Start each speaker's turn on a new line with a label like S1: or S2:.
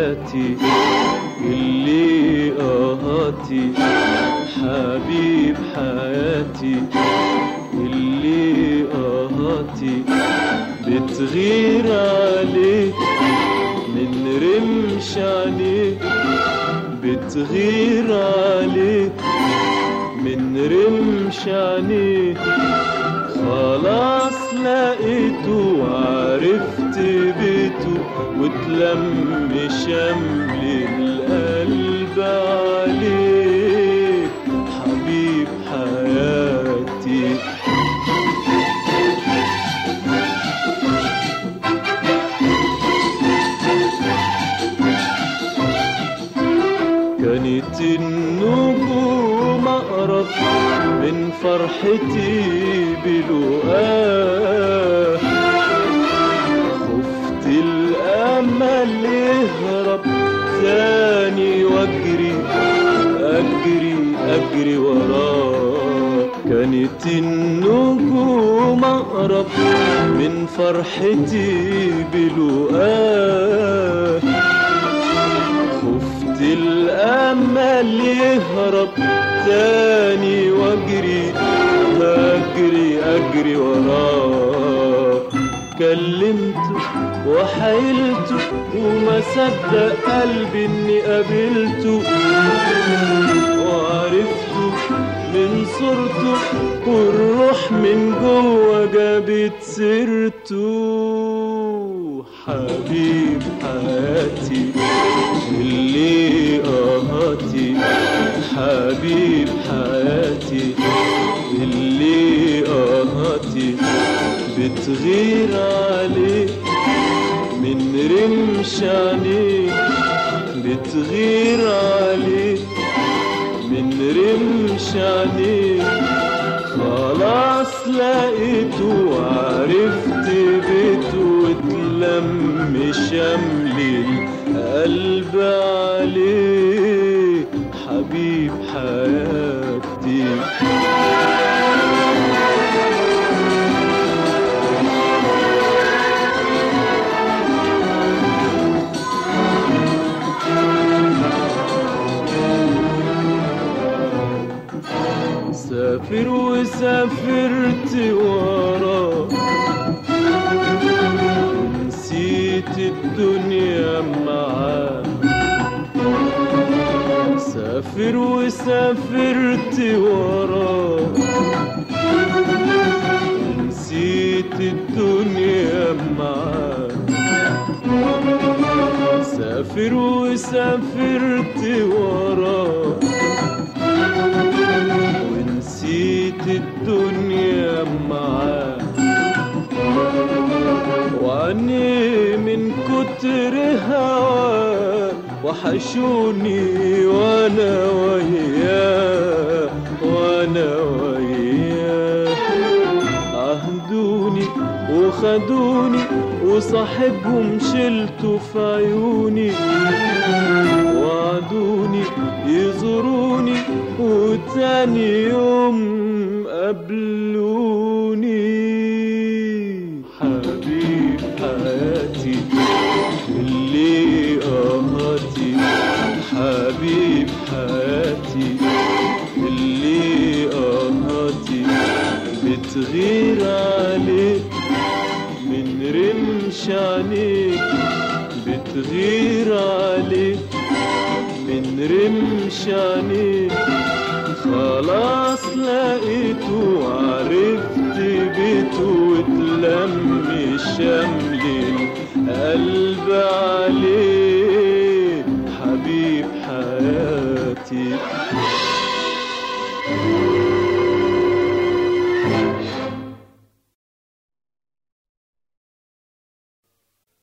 S1: حياتي اللي قهاتي، حبيب حياتي اللي قهاتي، بتغير عليك من رمش عينيك، بتغير عليك من رمش عينيك. خلاص لقيته وعرفت بيته، وتلم شمل القلب عليك حبيب حياتي. كانت النجوم أقرب من فرحتي بلقاه، خفت الأمل يهرب تاني واجري أجري وراه. كانت النجوم أقرب من فرحتي بلقاه، خفت الأمل يهرب تاني واجري أجري وراه. كلمته وحيلته وما صدق قلبي اني قابلته، وعرفته من صورته والروح من جوه جابت سيرته. حبيب حياتي اللي قهاتي، حبيب حياتي اللي قهاتي، بتغير عليك من رمش عينيك، بتغير عليك من رمش عينيك. خلاص لقيته وعرفت بيته، وتلم شمل القلب عليه حبيب حياتي. سافر وسافرت وراه، نسيت الدنيا معاه. سافر وسافرت وراه، نسيت الدنيا معاه. سافر وسافرت وراه، ونسيت الدنيا معاه. وعني من كتر هواه وحشوني وانا وياه، وانا وياه. عهدوني وخدوني وصاحبهم شلته في عيوني، وعدوني يزوروني وتاني يوم قابلوني. حبيب حياتي اللي قهاتي، حبيب حياتي اللي قهاتي، بتغير عليك من رمش عينيك، بتغير عليك من رمش عينيك. خلاص لقيته وعرفت بيته، وتلم شمل القلب عليه حبيب حياتي.